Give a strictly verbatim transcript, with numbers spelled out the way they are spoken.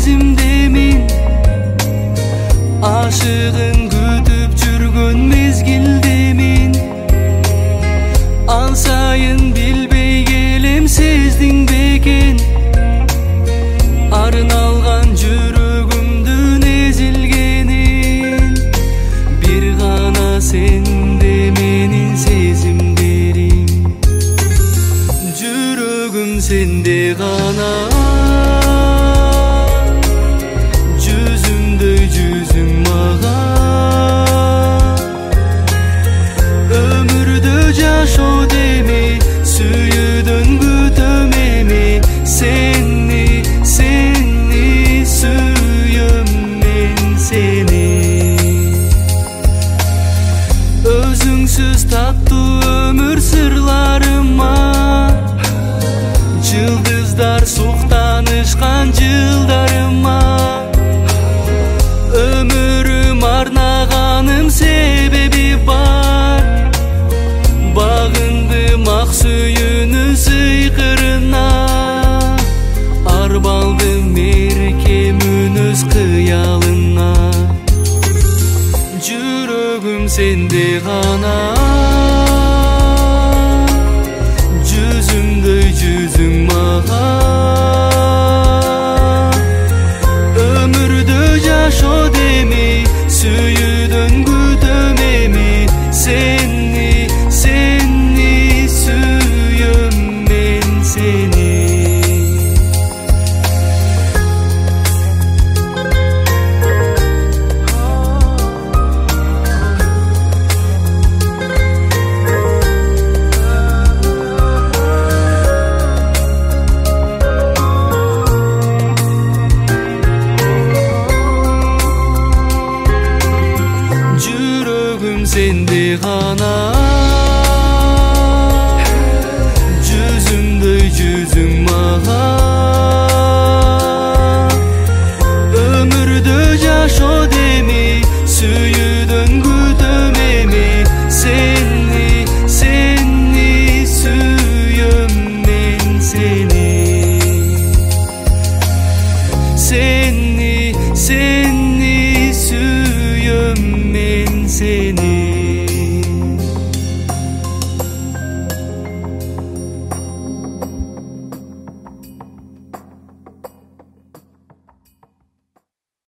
сезимдемин, ашыгын күтүп жүргөн мезгилдемин. Ал сайын билбей келем, сездиң бекен арналган жүрөгүмдүн эзилгенин. Бир гана сенде менин сезимдерим, жүрөгүм сенде гана. Жүзүмдөй жүзүң мага, өмүрдө жашоо деме, сүйүүдөн күтөм эми. Сени, сени сүйөм мен сени. Өзүңсүз таттуу өмүр сырларыма, жылдыздар суктанышкан жылдарыма. Өмүрүм арнаганым себеби бар, багындым ак сүйүүнүн сыйкырына. Арбалдым эркемүн өз кыялына, жүрөгүм сенде гана. Жүзүмдөй жүзүң мага, өмүрдө жашоо деме, сүйүүдөн күтөм эми. Сени, сени сүйөм мен сени. Жүрөгүм сенде гана.